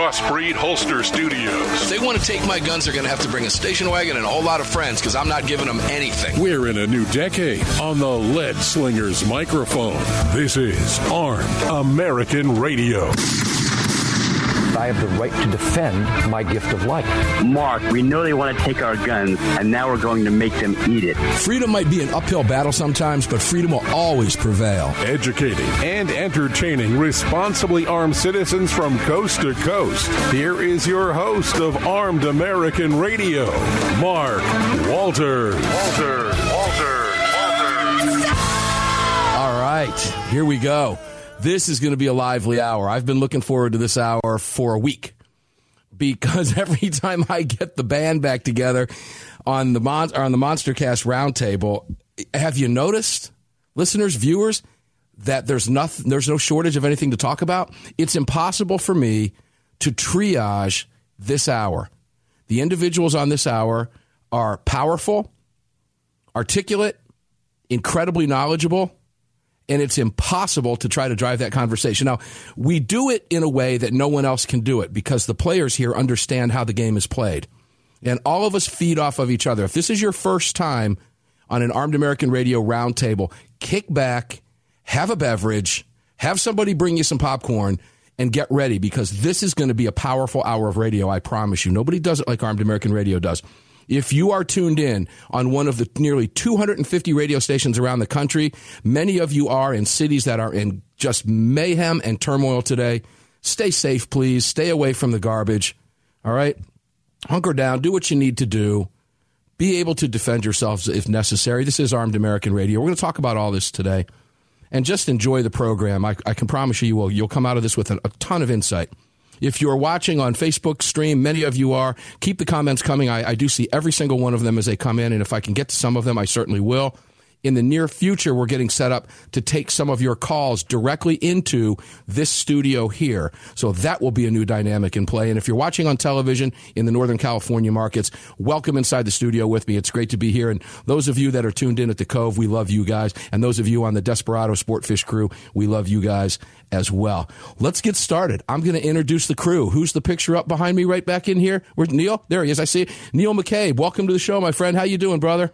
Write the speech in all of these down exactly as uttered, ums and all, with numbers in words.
Crossbreed Holster Studios. If they want to take my guns, they're going to have to bring a station wagon and a whole lot of friends, because I'm not giving them anything. We're in a new decade on the Lead Slingers microphone. This is Armed American Radio. I have the right to defend my gift of life. Mark, we know they want to take our guns, and now we're going to make them eat it. Freedom might be an uphill battle sometimes, but freedom will always prevail. Educating and entertaining responsibly armed citizens from coast to coast. Here is your host of Armed American Radio, Mark Walters. Walters, Walters, Walters. All right, here we go. This is going to be a lively hour. I've been looking forward to this hour for a week because every time I get the band back together on the Mon- or on the MonsterCast Roundtable, have you noticed, listeners, viewers, that there's nothing, there's no shortage of anything to talk about? It's impossible for me to triage this hour. The individuals on this hour are powerful, articulate, incredibly knowledgeable, and it's impossible to try to drive that conversation. Now, we do it in a way that no one else can do it because the players here understand how the game is played. And all of us feed off of each other. If this is your first time on an Armed American Radio roundtable, kick back, have a beverage, have somebody bring you some popcorn, and get ready because this is going to be a powerful hour of radio, I promise you. Nobody does it like Armed American Radio does. If you are tuned in on one of the nearly two hundred fifty radio stations around the country, many of you are in cities that are in just mayhem and turmoil today. Stay safe, please. Stay away from the garbage. All right? Hunker down. Do what you need to do. Be able to defend yourselves if necessary. This is Armed American Radio. We're going to talk about all this today. And just enjoy the program. I, I can promise you, you will. You'll come out of this with a, a ton of insight. If you're watching on Facebook stream, many of you are, keep the comments coming. I, I do see every single one of them as they come in, and if I can get to some of them, I certainly will. In the near future, we're getting set up to take some of your calls directly into this studio here. So that will be a new dynamic in play. And if you're watching on television in the Northern California markets, welcome inside the studio with me. It's great to be here. And those of you that are tuned in at the Cove, we love you guys. And those of you on the Desperado Sportfish crew, we love you guys as well. Let's get started. I'm going to introduce the crew. Who's the picture up behind me right back in here? Where's Neil? There he is. I see it. Neil McCabe. Welcome to the show, my friend. How you doing, brother?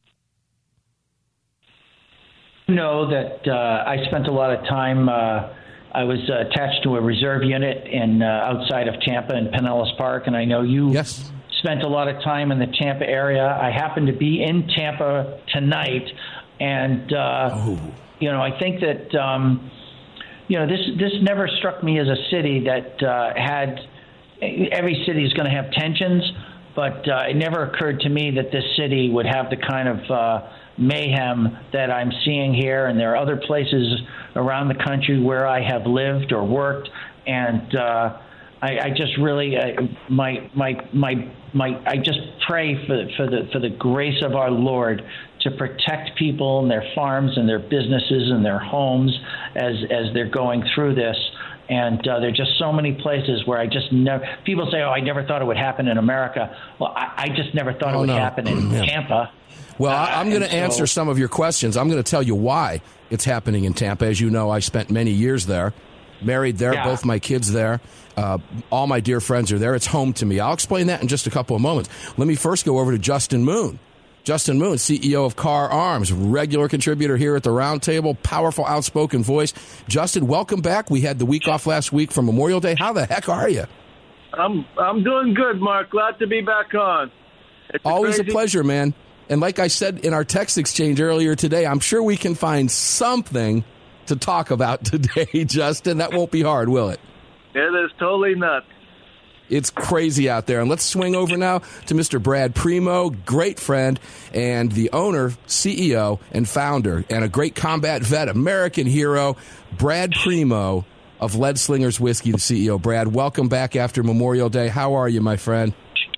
know that uh, I spent a lot of time. Uh, I was uh, attached to a reserve unit in uh, outside of Tampa in Pinellas Park, and I know you yes. spent a lot of time in the Tampa area. I happen to be in Tampa tonight, and uh, oh. you know, I think that um, you know this this never struck me as a city that uh, had. Every city is going to have tensions, but uh, it never occurred to me that this city would have the kind of uh, mayhem that I'm seeing here. And there are other places around the country where I have lived or worked, and uh, I, I just really, uh, my, my, my, my, I just pray for for the for the grace of our Lord to protect people and their farms and their businesses and their homes as as they're going through this. And uh, there are just so many places where I just never, people say, oh, I never thought it would happen in America. Well, I, I just never thought oh, it would no. happen in yeah. Tampa. Well, uh, I'm going to so, answer some of your questions. I'm going to tell you why it's happening in Tampa. As you know, I spent many years there, married there, yeah. both my kids there. Uh, all my dear friends are there. It's home to me. I'll explain that in just a couple of moments. Let me first go over to Justin Moon. Justin Moon, C E O of Car Arms, regular contributor here at the Roundtable, powerful, outspoken voice. Justin, welcome back. We had the week off last week for Memorial Day. How the heck are you? I'm I'm doing good, Mark. Glad to be back on. It's Always a, a pleasure, man. And like I said in our text exchange earlier today, I'm sure we can find something to talk about today, Justin. That won't be hard, will it? It is totally nuts. It's crazy out there. And let's swing over now to Mister Brad Primo, great friend and the owner, C E O, and founder, and a great combat vet, American hero, Brad Primo of Lead Slingers Whiskey, the C E O. Brad, welcome back after Memorial Day. How are you, my friend?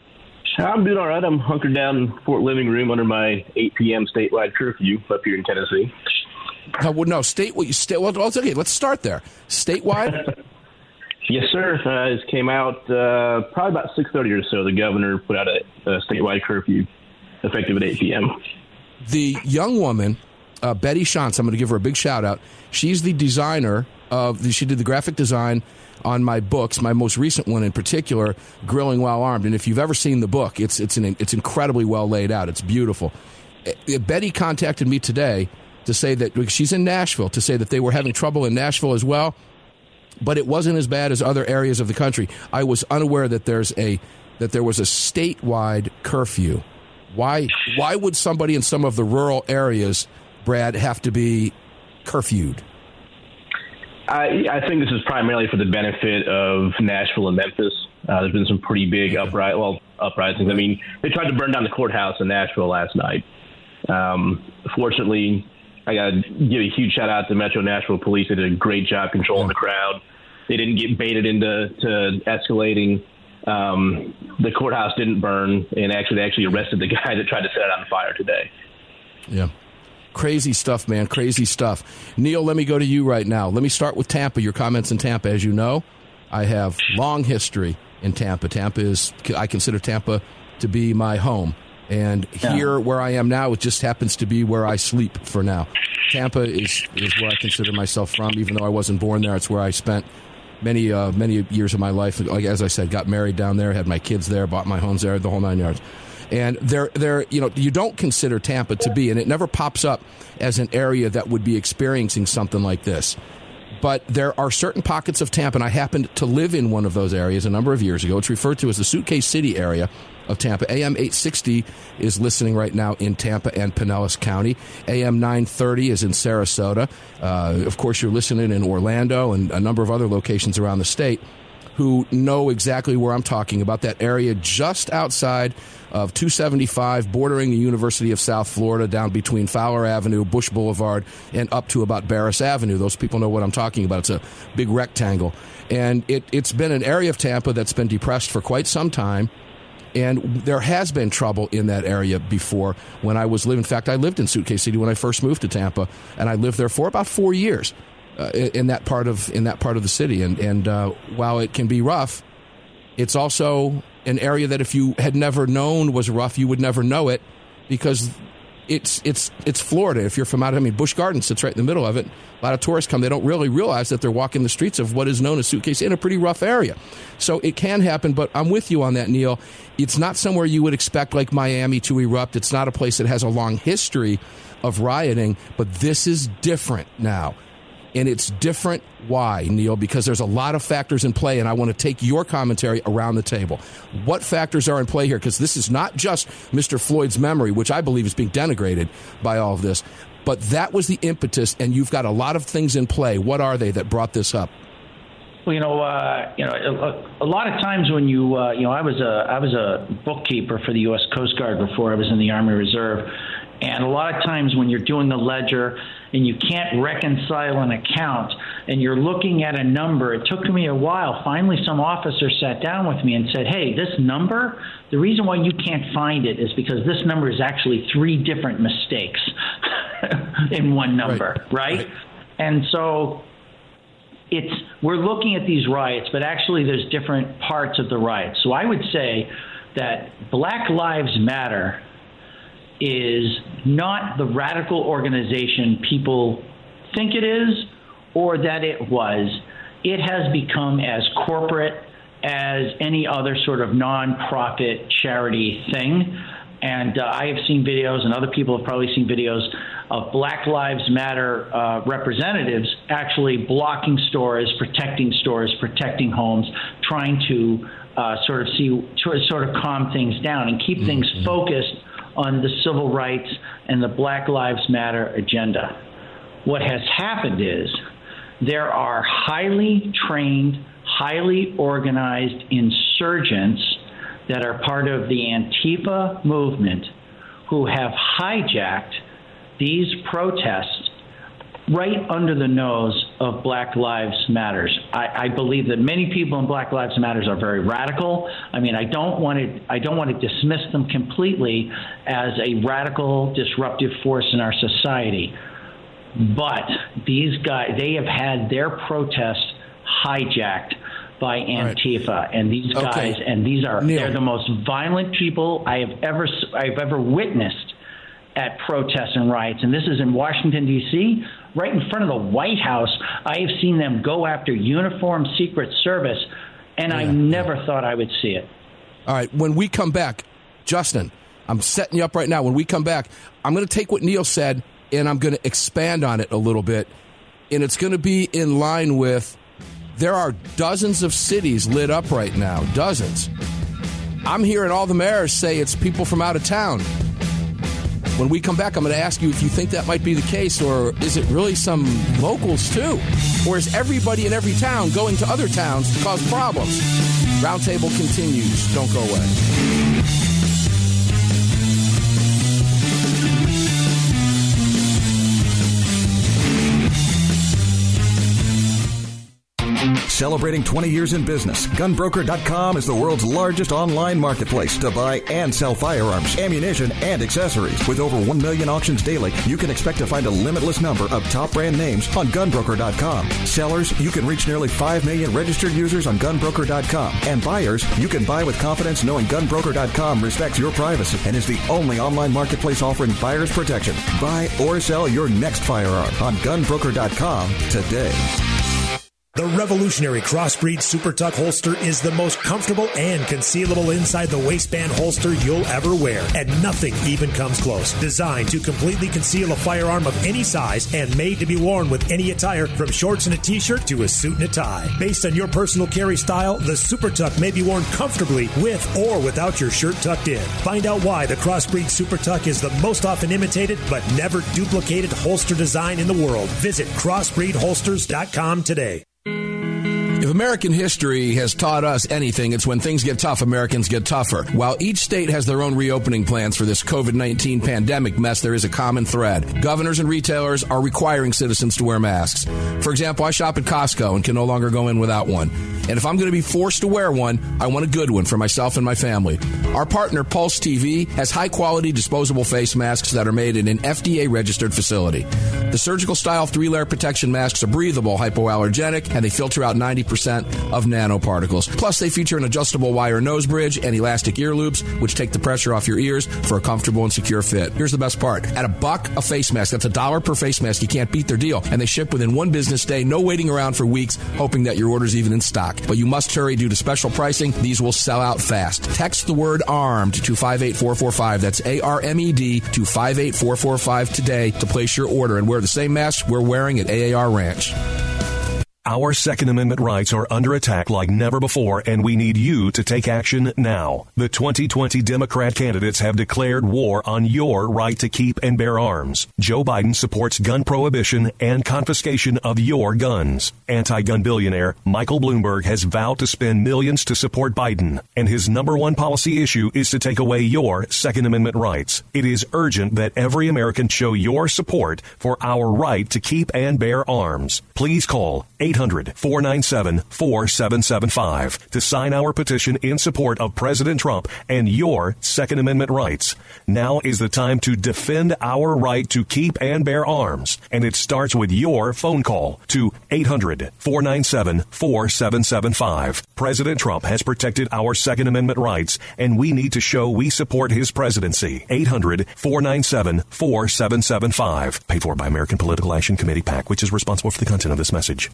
I'm doing all right. I'm hunkered down in Fort Living Room under my eight p.m. statewide curfew up here in Tennessee. Uh, well, no, state. Well, state, well, it's okay. Let's start there. Statewide? Yes, sir. Uh, it came out uh, probably about six thirty or so. The governor put out a, a statewide curfew effective at eight p.m. The young woman, uh, Betty Shantz, I'm going to give her a big shout out. She's the designer of the, she did the graphic design on my books, my most recent one in particular, Grilling While Armed. And if you've ever seen the book, it's it's an, it's incredibly well laid out. It's beautiful. Betty contacted me today to say that she's in Nashville, to say that they were having trouble in Nashville as well, but it wasn't as bad as other areas of the country. I was unaware that there's a that there was a statewide curfew. Why why would somebody in some of the rural areas, Brad, have to be curfewed? I, I think this is primarily for the benefit of Nashville and Memphis. Uh, there's been some pretty big upri- well, uprisings. I mean, they tried to burn down the courthouse in Nashville last night. Um, fortunately, I got to give a huge shout out to Metro Nashville Police. They did a great job controlling the crowd. They didn't get baited into to escalating. Um, the courthouse didn't burn, and actually they actually arrested the guy that tried to set it on fire today. Yeah. Crazy stuff, man. Crazy stuff. Neil, let me go to you right now. Let me start with Tampa, your comments in Tampa. As you know, I have long history in Tampa. Tampa is, I consider Tampa to be my home. And here, yeah. where I am now, it just happens to be where I sleep for now. Tampa is, is where I consider myself from, even though I wasn't born there. It's where I spent many uh, many years of my life. Like, as I said, got married down there, had my kids there, bought my homes there, the whole nine yards. And there, there, you know, you don't consider Tampa to be, and it never pops up as an area that would be experiencing something like this. But there are certain pockets of Tampa, and I happened to live in one of those areas a number of years ago. It's referred to as the Suitcase City area of Tampa. A M eight sixty is listening right now in Tampa and Pinellas County. A M nine thirty is in Sarasota. Uh, of course, you're listening in Orlando and a number of other locations around the state who know exactly where I'm talking about, that area just outside of two seventy-five, bordering the University of South Florida, down between Fowler Avenue, Bush Boulevard, and up to about Barris Avenue. Those people know what I'm talking about. It's a big rectangle. And it, it's been an area of Tampa that's been depressed for quite some time. And there has been trouble in that area before when I was living. In fact, I lived in Suitcase City when I first moved to Tampa, and I lived there for about four years uh, in that part of in that part of the city. And, and uh, while it can be rough, it's also an area that if you had never known was rough, you would never know it, because it's it's it's Florida. If you're from out, I mean, Busch Gardens sits right in the middle of it. A lot of tourists come. They don't really realize that they're walking the streets of what is known as Suitcase in a pretty rough area. So it can happen, but I'm with you on that, Neil. It's not somewhere you would expect like Miami to erupt. It's not a place that has a long history of rioting, but this is different now. And it's different. Why, Neil? Because there's a lot of factors in play, and I want to take your commentary around the table. What factors are in play here? Because this is not just Mister Floyd's memory, which I believe is being denigrated by all of this, but that was the impetus, and you've got a lot of things in play. What are they that brought this up? Well, you know, uh, you know, a, a lot of times when you, uh, you know, I was a I was a bookkeeper for the U S Coast Guard before I was in the Army Reserve. And a lot of times when you're doing the ledger and you can't reconcile an account and you're looking at a number, it took me a while. Finally, some officer sat down with me and said, hey, this number, the reason why you can't find it is because this number is actually three different mistakes in one number, right? right? right. And so it's we're looking at these riots, but actually there's different parts of the riot. So I would say that Black Lives Matter is not the radical organization people think it is or that it was. It has become as corporate as any other sort of nonprofit charity thing. And uh, I have seen videos, and other people have probably seen videos, of Black Lives Matter uh, representatives actually blocking stores, protecting stores, protecting homes, trying to uh, sort of see, sort of calm things down and keep mm-hmm. things focused on the civil rights and the Black Lives Matter agenda. What has happened is there are highly trained, highly organized insurgents that are part of the Antifa movement who have hijacked these protests right under the nose of Black Lives Matters. I, I believe that many people in Black Lives Matters are very radical. I mean, I don't want to I don't want to dismiss them completely as a radical, disruptive force in our society. But these guys, they have had their protest hijacked by Antifa, right. and these guys, okay. and these are Neil. They're the most violent people I have ever I've ever witnessed at protests and riots. And this is in Washington, D C, right in front of the White House. I have seen them go after uniformed Secret Service, and yeah. I never thought I would see it. All right, when we come back, Justin, I'm setting you up right now. When we come back, I'm going to take what Neil said, and I'm going to expand on it a little bit. And it's going to be in line with, there are dozens of cities lit up right now, dozens. I'm hearing all the mayors say it's people from out of town. When we come back, I'm going to ask you if you think that might be the case, or is it really some locals too? Or is everybody in every town going to other towns to cause problems? Roundtable continues. Don't go away. Celebrating twenty years in business, gun broker dot com is the world's largest online marketplace to buy and sell firearms, ammunition, and accessories. With over one million auctions daily, you can expect to find a limitless number of top brand names on gun broker dot com. Sellers, you can reach nearly five million registered users on gun broker dot com. And buyers, you can buy with confidence knowing gun broker dot com respects your privacy and is the only online marketplace offering buyers protection. Buy or sell your next firearm on gun broker dot com today. The revolutionary Crossbreed Super Tuck holster is the most comfortable and concealable inside the waistband holster you'll ever wear, and nothing even comes close. Designed to completely conceal a firearm of any size and made to be worn with any attire, from shorts and a t-shirt to a suit and a tie. Based on your personal carry style, the Super Tuck may be worn comfortably with or without your shirt tucked in. Find out why the Crossbreed Super Tuck is the most often imitated but never duplicated holster design in the world. Visit crossbreed holsters dot com today. If American history has taught us anything, it's when things get tough, Americans get tougher. While each state has their own reopening plans for this covid nineteen pandemic mess, there is a common thread. Governors and retailers are requiring citizens to wear masks. For example, I shop at Costco and can no longer go in without one. And if I'm going to be forced to wear one, I want a good one for myself and my family. Our partner, Pulse T V, has high-quality disposable face masks that are made in an F D A-registered facility. The surgical-style three-layer protection masks are breathable, hypoallergenic, and they filter out ninety percent of nanoparticles. Plus, they feature an adjustable wire nose bridge and elastic ear loops, which take the pressure off your ears for a comfortable and secure fit. Here's the best part. At a buck a face mask, that's a dollar per face mask, you can't beat their deal. And they ship within one business day, no waiting around for weeks, hoping that your order's even in stock. But you must hurry due to special pricing. These will sell out fast. Text the word ARMED to five eight four four five. That's A R M E D to five eight four four five today to place your order and wear the same mask we're wearing at A A R Ranch. Our Second Amendment rights are under attack like never before, and we need you to take action now. The twenty twenty Democrat candidates have declared war on your right to keep and bear arms. Joe Biden supports gun prohibition and confiscation of your guns. Anti-gun billionaire Michael Bloomberg has vowed to spend millions to support Biden, and his number one policy issue is to take away your Second Amendment rights. It is urgent that every American show your support for our right to keep and bear arms. Please call eight hundred, four nine seven, four seven seven five to sign our petition in support of President Trump and your Second Amendment rights. Now is the time to defend our right to keep and bear arms, and it starts with your phone call to eight hundred, four nine seven, four seven seven five. President Trump has protected our Second Amendment rights, and we need to show we support his presidency. eight hundred, four nine seven, four seven seven five. Paid for by American Political Action Committee, PAC, which is responsible for the content of this message.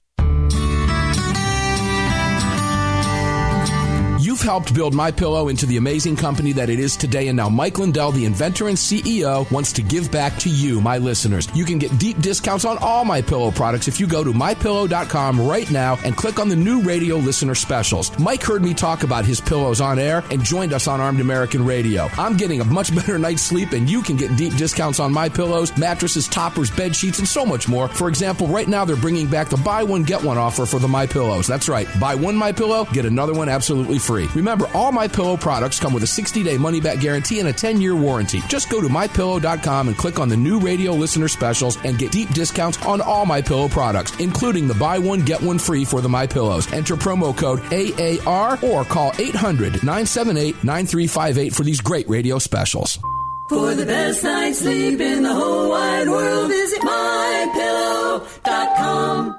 You've helped build MyPillow into the amazing company that it is today, and now Mike Lindell, the inventor and C E O, wants to give back to you, my listeners. You can get deep discounts on all MyPillow products if you go to my pillow dot com right now and click on the new radio listener specials. Mike heard me talk about his pillows on air and joined us on Armed American Radio. I'm getting a much better night's sleep, and you can get deep discounts on my pillows, mattresses, toppers, bed sheets, and so much more. For example, right now they're bringing back the buy one, get one offer for the MyPillows. That's right. Buy one MyPillow, get another one absolutely free. Remember, all MyPillow products come with a sixty-day money-back guarantee and a ten-year warranty. Just go to my pillow dot com and click on the new radio listener specials and get deep discounts on all MyPillow products, including the buy one, get one free for the MyPillows. Enter promo code A A R or call eight hundred, nine seven eight, nine three five eight for these great radio specials. For the best night's sleep in the whole wide world, visit my pillow dot com.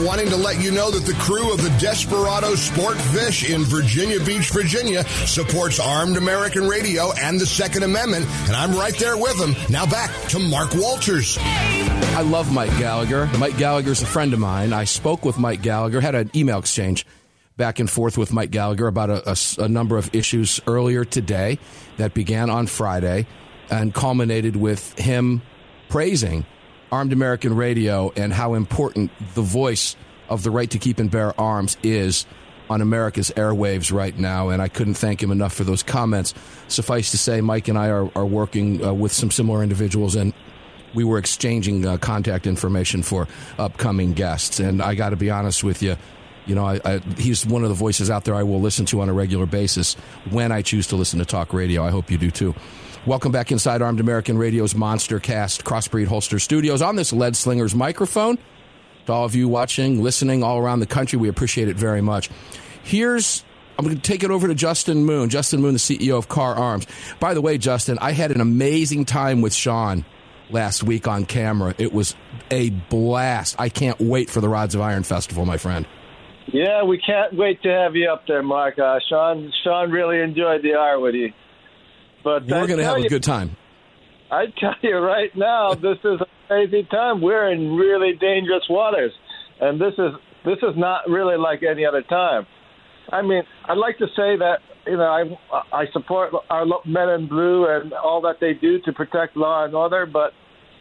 wanting to let you know that the crew of the Desperado Sport Fish in Virginia Beach, Virginia, supports Armed American Radio and the Second Amendment, and I'm right there with them. Now back to Mark Walters. I love Mike Gallagher. Mike Gallagher's a friend of mine. I spoke with Mike Gallagher, had an email exchange back and forth with Mike Gallagher about a, a, a number of issues earlier today that began on Friday and culminated with him praising Armed American Radio and how important the voice of the right to keep and bear arms is on America's airwaves right now, and I couldn't thank him enough for those comments. Suffice to say, Mike and I are, are working uh, with some similar individuals, and we were exchanging uh, contact information for upcoming guests. And I got to be honest with you, you know, I, I, he's one of the voices out there I will listen to on a regular basis when I choose to listen to talk radio. I hope you do too. Welcome back inside Armed American Radio's Monster Cast Crossbreed Holster Studios on this Lead Slingers microphone. To all of you watching, listening all around the country, we appreciate it very much. Here's, I'm going to take it over to Justin Moon. Justin Moon, the C E O of Kahr Arms. By the way, Justin, I had an amazing time with Sean last week on camera. It was a blast. I can't wait for the Rods of Iron Festival, my friend. Yeah, we can't wait to have you up there, Mark. Uh, Sean Sean really enjoyed the hour with you. But we're going to have a good time. I tell you right now, this is a crazy time. We're in really dangerous waters, and this is this is not really like any other time. I mean, I'd like to say that, you know, I I support our men in blue and all that they do to protect law and order, but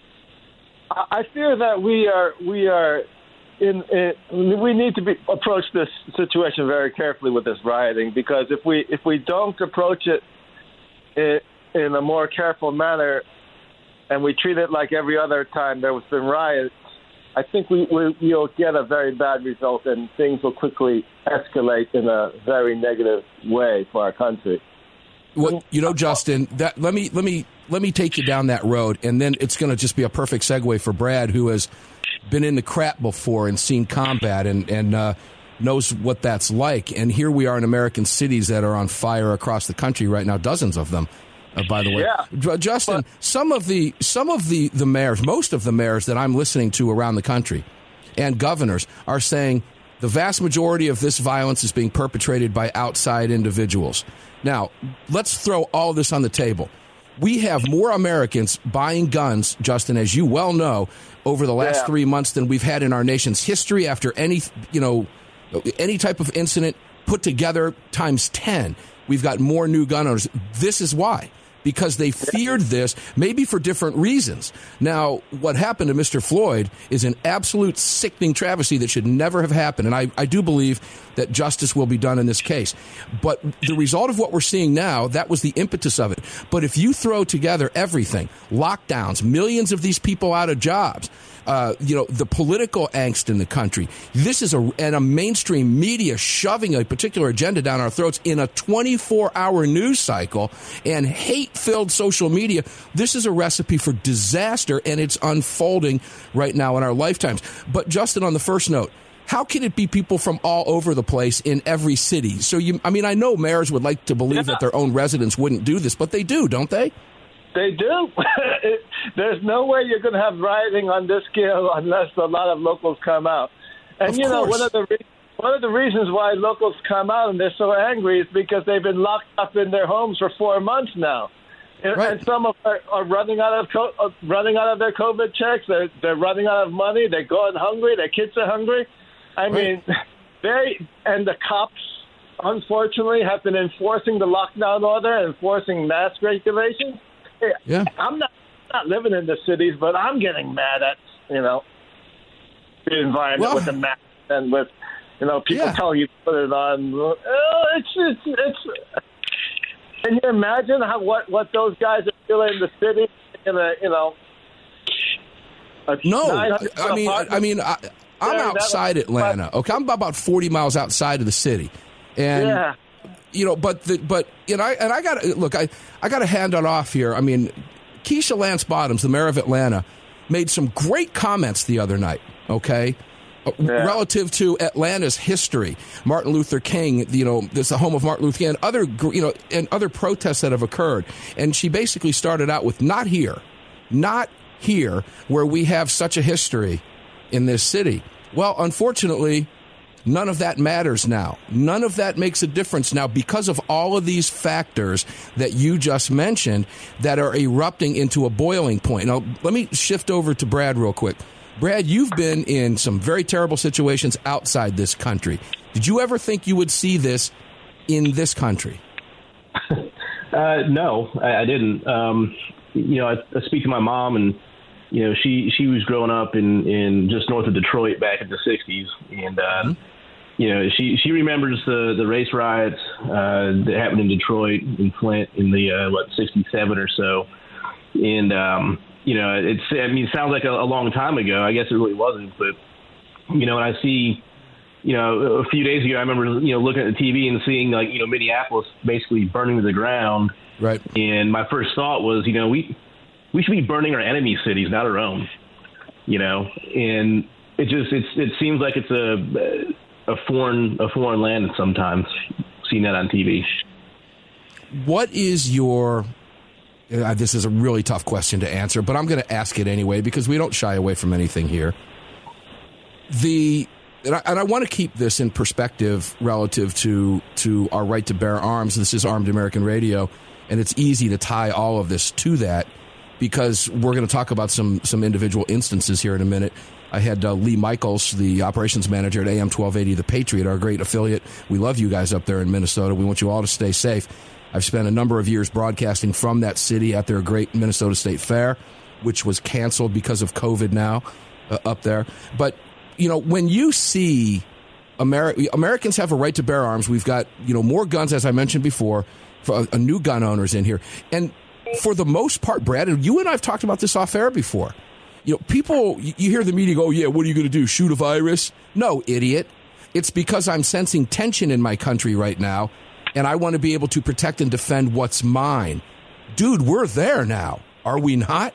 I fear that we are we are in, in we need to be, approach this situation very carefully with this rioting, because if we if we don't approach it in, in a more careful manner and we treat it like every other time there has been riots, I think we, we, we'll get a very bad result, and things will quickly escalate in a very negative way for our country. Well, you know, Justin, that let me let me let me take you down that road, and then it's going to just be a perfect segue for Brad, who has been in the crap before and seen combat and and uh, knows what that's like. And here we are in American cities that are on fire across the country right now, dozens of them. Uh, by the way, yeah. Justin, but, some of the some of the, the mayors, most of the mayors that I'm listening to around the country, and governors are saying the vast majority of this violence is being perpetrated by outside individuals. Now, let's throw all this on the table. We have more Americans buying guns, Justin, as you well know, over the last yeah. three months than we've had in our nation's history after any, you know, any type of incident put together times ten. We've got more new gun owners. This is why. Because they feared this, maybe for different reasons. Now, what happened to Mister Floyd is an absolute sickening travesty that should never have happened. And I, I do believe that justice will be done in this case. But the result of what we're seeing now, that was the impetus of it. But if you throw together everything, lockdowns, millions of these people out of jobs, Uh, you know, the political angst in the country. This is a and a mainstream media shoving a particular agenda down our throats in a twenty-four hour news cycle and hate-filled social media. This is a recipe for disaster, and it's unfolding right now in our lifetimes. But Justin, on the first note, how can it be people from all over the place in every city? So, you, I mean, I know mayors would like to believe yeah. that their own residents wouldn't do this, but they do, don't they? They do. There's no way you're going to have rioting on this scale unless a lot of locals come out. And, of you know, course. one of the re- one of the reasons why locals come out and they're so angry is because they've been locked up in their homes for four months now. And, right. and some of are, are running out of co- uh, running out of their COVID checks. They're, they're running out of money. They're going hungry. Their kids are hungry. I right. mean, they and the cops, unfortunately, have been enforcing the lockdown order, enforcing mask regulations. Yeah. I'm not not living in the cities, but I'm getting mad at, you know, the environment well, with the mask and with, you know, people yeah. telling you to put it on. Oh, it's, it's, it's, can you imagine how what, what those guys are feeling in the city in a, you know, a no, I mean, I mean, I, I'm yeah, outside was, Atlanta. Okay, I'm about forty miles outside of the city, and yeah. you know, but the, but you know, I, and I got to look, I I got to hand it off here. I mean, Keisha Lance Bottoms, the mayor of Atlanta, made some great comments the other night. Okay. Yeah. Relative to Atlanta's history, Martin Luther King, you know, this is the home of Martin Luther King, and other, you know, and other protests that have occurred. And she basically started out with not here, not here, where we have such a history in this city. Well, unfortunately, none of that matters now. None of that makes a difference now because of all of these factors that you just mentioned that are erupting into a boiling point. Now, let me shift over to Brad real quick. Brad, you've been in some very terrible situations outside this country. Did you ever think you would see this in this country? Uh, no, I, I didn't. Um, you know, I, I speak to my mom, and you know, she she was growing up in, in just north of Detroit back in the sixties, and uh, mm-hmm. you know, she she remembers the the race riots uh, that happened in Detroit and Flint in the uh, what sixty-seven or so, and um, you know, it's I mean, it sounds like a, a long time ago. I guess it really wasn't, but you know, when I see. You know, a few days ago, I remember, you know, looking at the T V and seeing, like, you know, Minneapolis basically burning to the ground. Right. And my first thought was, you know, we we should be burning our enemy cities, not our own. You know, and it just it's it seems like it's a a foreign a foreign land sometimes. Seeing that on T V. What is your? Uh, this is a really tough question to answer, but I'm going to ask it anyway because we don't shy away from anything here. The And I, and I want to keep this in perspective relative to to our right to bear arms. This is Armed American Radio, and it's easy to tie all of this to that because we're going to talk about some some individual instances here in a minute. I had uh, Lee Michaels, the operations manager at A M twelve eighty The Patriot, our great affiliate. We love you guys up there in Minnesota. We want you all to stay safe. I've spent a number of years broadcasting from that city at their great Minnesota State Fair, which was canceled because of COVID now uh, up there. But you know, when you see Ameri- Americans have a right to bear arms, we've got, you know, more guns, as I mentioned before, for a, a new gun owners in here. And for the most part, Brad, and you and I have talked about this off air before. You know, people, you hear the media go, oh, yeah, what are you going to do, shoot a virus? No, idiot. It's because I'm sensing tension in my country right now, and I want to be able to protect and defend what's mine. Dude, we're there now. Are we not?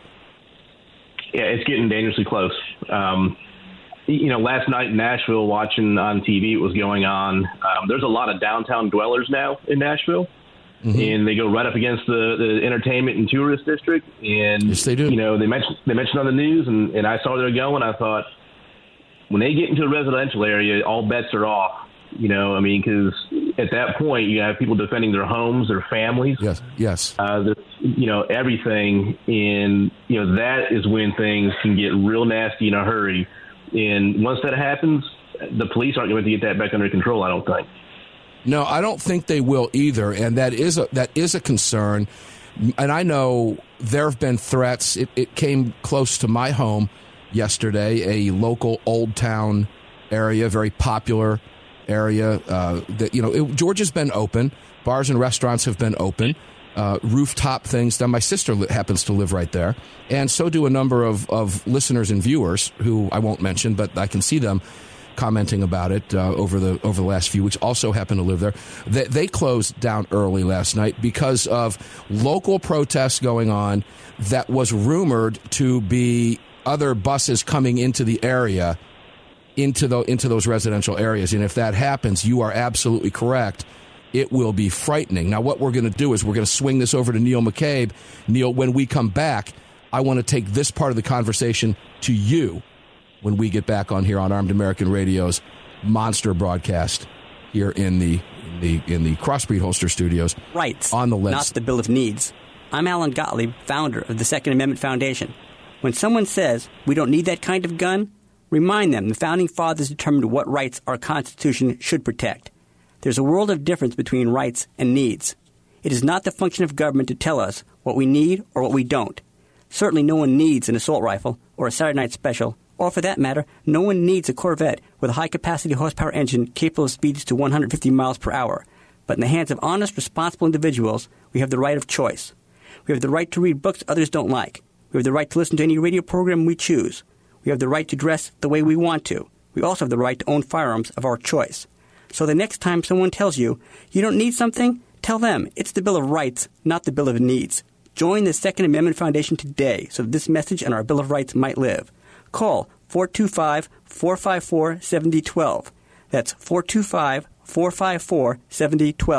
Yeah, it's getting dangerously close. Um You know, last night in Nashville, watching on T V what was going on, um, there's a lot of downtown dwellers now in Nashville, mm-hmm. and they go right up against the, the entertainment and tourist district. And, yes, they do. You know, they mentioned, they mentioned on the news, and, and I saw they were going. I thought, when they get into a residential area, all bets are off. You know, I mean, because at that point, you have people defending their homes, their families. Yes, yes. Uh, the, you know, everything. And, you know, that is when things can get real nasty in a hurry. And once that happens, the police aren't going to get that back under control, I don't think. No, I don't think they will either, and that is a, that is a concern. And I know there have been threats. It, it came close to my home yesterday, a local Old Town area, very popular area. Uh, that you know, it, Georgia's been open. Bars and restaurants have been open. Uh, rooftop things. Now, my sister li- happens to live right there, and so do a number of, of listeners and viewers who I won't mention, but I can see them commenting about it uh, over the over the last few weeks. Also happen to live there. They, they closed down early last night because of local protests going on. That was rumored to be other buses coming into the area, into the into those residential areas. And if that happens, you are absolutely correct. It will be frightening. Now, what we're going to do is we're going to swing this over to Neil McCabe. Neil, when we come back, I want to take this part of the conversation to you when we get back on here on Armed American Radio's monster broadcast here in the in the, in the Crossbreed Holster Studios. Rights, on the list. Not the Bill of Needs. I'm Alan Gottlieb, founder of the Second Amendment Foundation. When someone says we don't need that kind of gun, remind them the Founding Fathers determined what rights our Constitution should protect. There's a world of difference between rights and needs. It is not the function of government to tell us what we need or what we don't. Certainly no one needs an assault rifle or a Saturday night special, or for that matter, no one needs a Corvette with a high-capacity horsepower engine capable of speeds to one hundred fifty miles per hour. But in the hands of honest, responsible individuals, we have the right of choice. We have the right to read books others don't like. We have the right to listen to any radio program we choose. We have the right to dress the way we want to. We also have the right to own firearms of our choice. So the next time someone tells you you don't need something, tell them it's the Bill of Rights, not the Bill of Needs. Join the Second Amendment Foundation today so that this message and our Bill of Rights might live. Call four two five, four five four, seven zero one two. That's four two five, four five four, seven zero one two.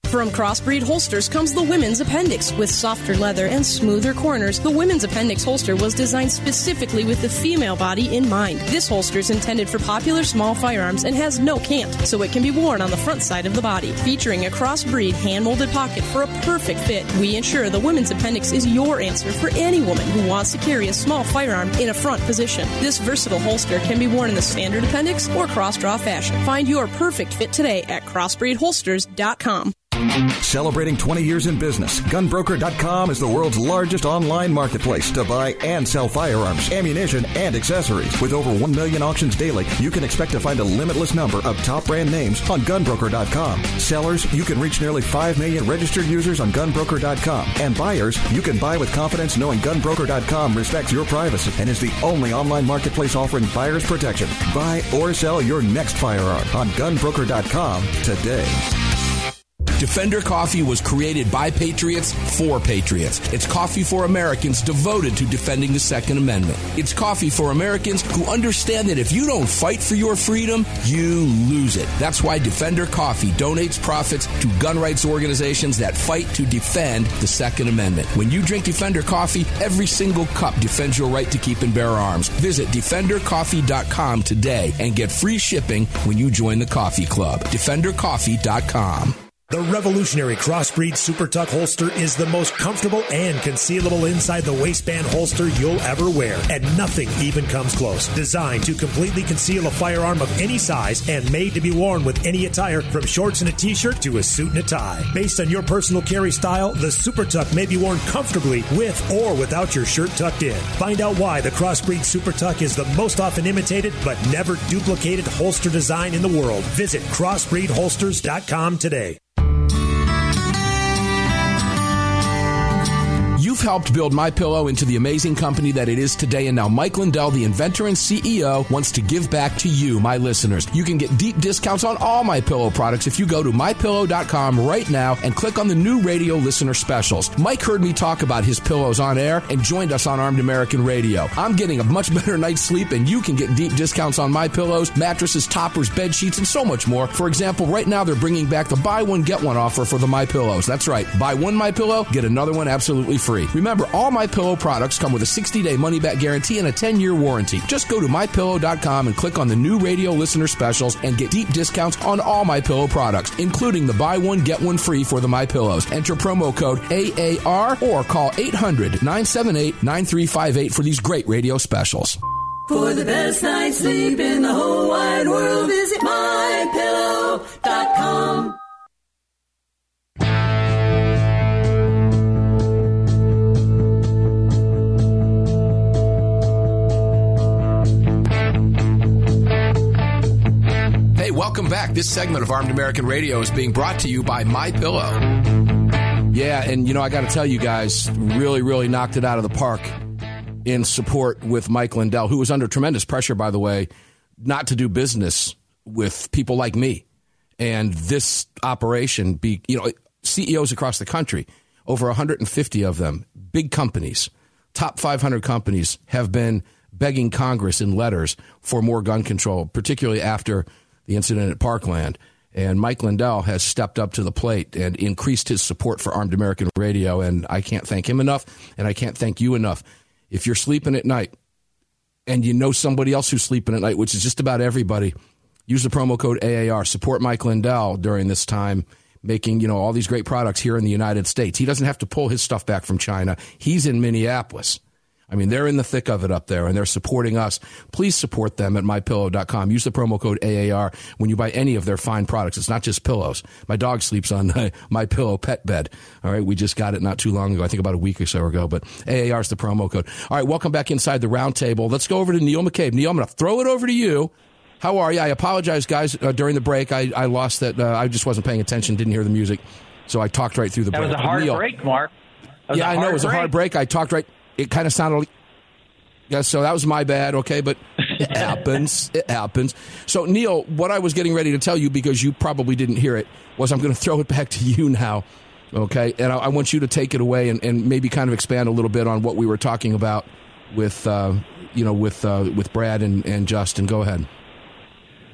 From Crossbreed Holsters comes the Women's Appendix. With softer leather and smoother corners, the Women's Appendix holster was designed specifically with the female body in mind. This holster is intended for popular small firearms and has no cant, so it can be worn on the front side of the body. Featuring a crossbreed hand-molded pocket for a perfect fit, we ensure the Women's Appendix is your answer for any woman who wants to carry a small firearm in a front position. This versatile holster can be worn in the standard appendix or cross-draw fashion. Find your perfect fit today at crossbreed holsters dot com. Celebrating twenty years in business, gun broker dot com is the world's largest online marketplace to buy and sell firearms, ammunition, and accessories. With over one million auctions daily, you can expect to find a limitless number of top brand names on gun broker dot com. Sellers, you can reach nearly five million registered users on gun broker dot com. And buyers, you can buy with confidence knowing gun broker dot com respects your privacy and is the only online marketplace offering buyers protection. Buy or sell your next firearm on gun broker dot com today. Defender Coffee was created by Patriots for Patriots. It's coffee for Americans devoted to defending the Second Amendment. It's coffee for Americans who understand that if you don't fight for your freedom, you lose it. That's why Defender Coffee donates profits to gun rights organizations that fight to defend the Second Amendment. When you drink Defender Coffee, every single cup defends your right to keep and bear arms. Visit defender coffee dot com today and get free shipping when you join the coffee club. defender coffee dot com. The revolutionary Crossbreed Super Tuck holster is the most comfortable and concealable inside the waistband holster you'll ever wear, and nothing even comes close. Designed to completely conceal a firearm of any size and made to be worn with any attire, from shorts and a t-shirt to a suit and a tie. Based on your personal carry style, the Super Tuck may be worn comfortably with or without your shirt tucked in. Find out why the Crossbreed Super Tuck is the most often imitated but never duplicated holster design in the world. Visit crossbreed holsters dot com today. You've helped build MyPillow into the amazing company that it is today, and now Mike Lindell, the inventor and C E O, wants to give back to you, my listeners. You can get deep discounts on all MyPillow products if you go to my pillow dot com right now and click on the new radio listener specials. Mike heard me talk about his pillows on air and joined us on Armed American Radio. I'm getting a much better night's sleep, and you can get deep discounts on MyPillows, mattresses, toppers, bed sheets, and so much more. For example, right now they're bringing back the buy one, get one offer for the MyPillows. That's right. Buy one MyPillow, get another one absolutely free. Remember, all MyPillow products come with a sixty-day money-back guarantee and a ten-year warranty. Just go to my pillow dot com and click on the new radio listener specials and get deep discounts on all MyPillow products, including the buy one, get one free for the MyPillows. Enter promo code A A R or call eight hundred, nine seven eight, nine three five eight for these great radio specials. For the best night's sleep in the whole wide world, visit my pillow dot com. Hey, welcome back. This segment of Armed American Radio is being brought to you by MyPillow. Yeah, and you know, I got to tell you guys, really, really knocked it out of the park in support with Mike Lindell, who was under tremendous pressure, by the way, not to do business with people like me. And this operation, be you know, C E Os across the country, over one hundred fifty of them, big companies, top five hundred companies, have been begging Congress in letters for more gun control, particularly after the incident at Parkland. And Mike Lindell has stepped up to the plate and increased his support for Armed American Radio. And I can't thank him enough, and I can't thank you enough. If you're sleeping at night and you know somebody else who's sleeping at night, which is just about everybody, use the promo code A A R. Support Mike Lindell during this time, making, you know, all these great products here in the United States. He doesn't have to pull his stuff back from China. He's in Minneapolis. I mean, they're in the thick of it up there, and they're supporting us. Please support them at my pillow dot com. Use the promo code A A R when you buy any of their fine products. It's not just pillows. My dog sleeps on the MyPillow pet bed. All right, we just got it not too long ago, I think about a week or so ago, but A A R is the promo code. All right, welcome back inside the round table. Let's go over to Neil McCabe. Neil, I'm going to throw it over to you. How are you? I apologize, guys. Uh, during the break, I, I lost that. Uh, I just wasn't paying attention, didn't hear the music, so I talked right through the that break. That was a hard Neil, break, Mark. Yeah, I know. It was break. a hard break. I talked right. It kind of sounded like. Yeah, so that was my bad, okay, but it happens. It happens. So, Neil, what I was getting ready to tell you, because you probably didn't hear it, was I'm going to throw it back to you now, okay? And I, I want you to take it away and, and maybe kind of expand a little bit on what we were talking about with, uh, you know, with uh, with Brad and, and Justin. Go ahead.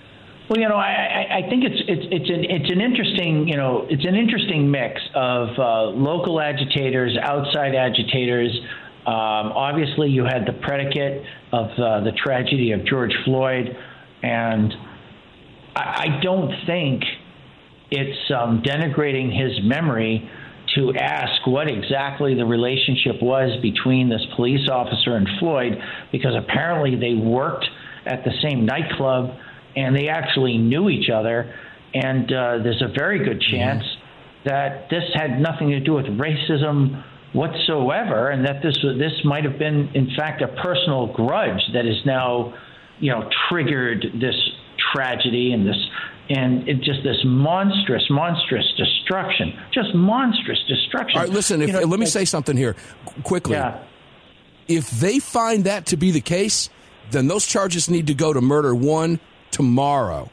Well, you know, I, I think it's it's it's an it's an interesting you know it's an interesting mix of uh, local agitators, outside agitators. Um, obviously, you had the predicate of uh, the tragedy of George Floyd, and I, I don't think it's um, denigrating his memory to ask what exactly the relationship was between this police officer and Floyd, because apparently they worked at the same nightclub and they actually knew each other. And uh, there's a very good chance mm-hmm. that this had nothing to do with racism whatsoever, and that this this might have been, in fact, a personal grudge that has now, you know, triggered this tragedy and this and it just this monstrous, monstrous destruction, just monstrous destruction. All right, listen, if, you know, let me like, say something here quickly. Yeah. If they find that to be the case, then those charges need to go to murder one tomorrow.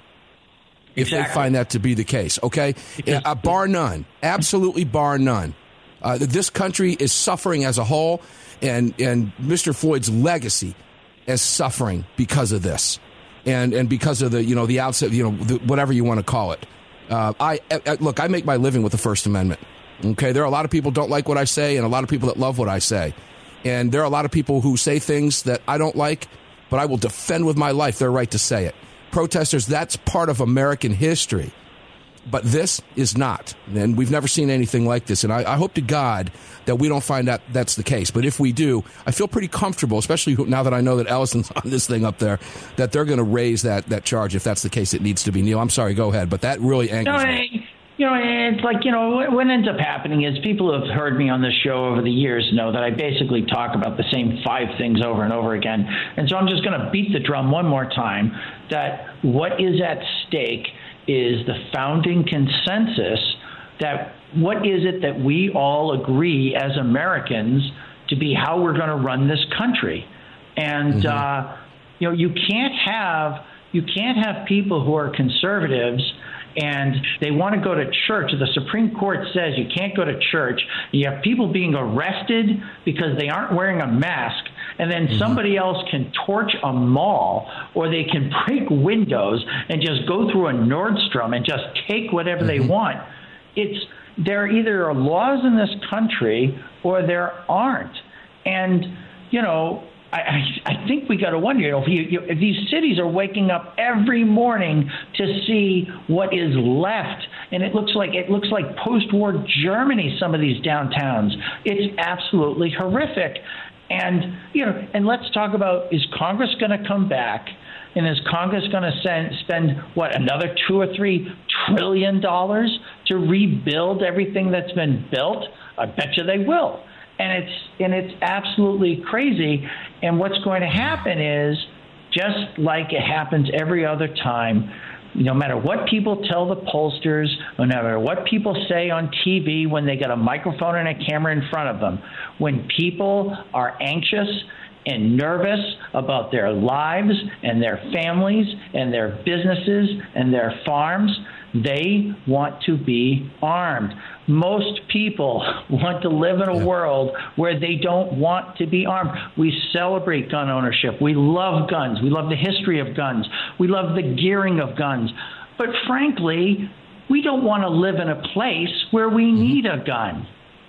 If exactly. they find that to be the case, okay? Because, uh, bar none, absolutely bar none. Uh, this country is suffering as a whole, and, and Mister Floyd's legacy is suffering because of this. And and because of the you know the outset you know the, whatever you want to call it, uh, I, I look I make my living with the First Amendment. Okay, there are a lot of people who don't like what I say, and a lot of people that love what I say, and there are a lot of people who say things that I don't like, but I will defend with my life their right to say it. Protesters, that's part of American history, but this is not, and we've never seen anything like this. And I, I hope to God that we don't find that that's the case. But if we do, I feel pretty comfortable, especially now that I know that Ellison's on this thing up there, that they're going to raise that, that charge if that's the case. It needs to be. Neil, I'm sorry, go ahead, but that really angers no, me. You know, it's like, you know, what ends up happening is people who have heard me on this show over the years know that I basically talk about the same five things over and over again. And so I'm just going to beat the drum one more time that what is at stake is the founding consensus that what is it that we all agree as Americans to be how we're going to run this country. And, mm-hmm. uh, you know, you can't have you can't have people who are conservatives and they want to go to church. The Supreme Court says you can't go to church. You have people being arrested because they aren't wearing a mask. And then mm-hmm. somebody else can torch a mall, or they can break windows and just go through a Nordstrom and just take whatever mm-hmm. they want. It's there either are laws in this country or there aren't. And, you know, I, I, I think we got to wonder, you know, if, you, you, if these cities are waking up every morning to see what is left, and it looks like it looks like post-war Germany, some of these downtowns. It's absolutely horrific. And, you know, and let's talk about, is Congress going to come back, and is Congress going to send, spend, what, another two or three trillion dollars to rebuild everything that's been built? I bet you they will. And it's and it's absolutely crazy. And what's going to happen is, just like it happens every other time, no matter what people tell the pollsters, no matter what people say on T V when they got a microphone and a camera in front of them, when people are anxious and nervous about their lives and their families and their businesses and their farms, they want to be armed. Most people want to live in a yeah. world where they don't want to be armed. We celebrate gun ownership. We love guns. We love the history of guns. We love the gearing of guns. But frankly, we don't want to live in a place where we mm-hmm. need a gun.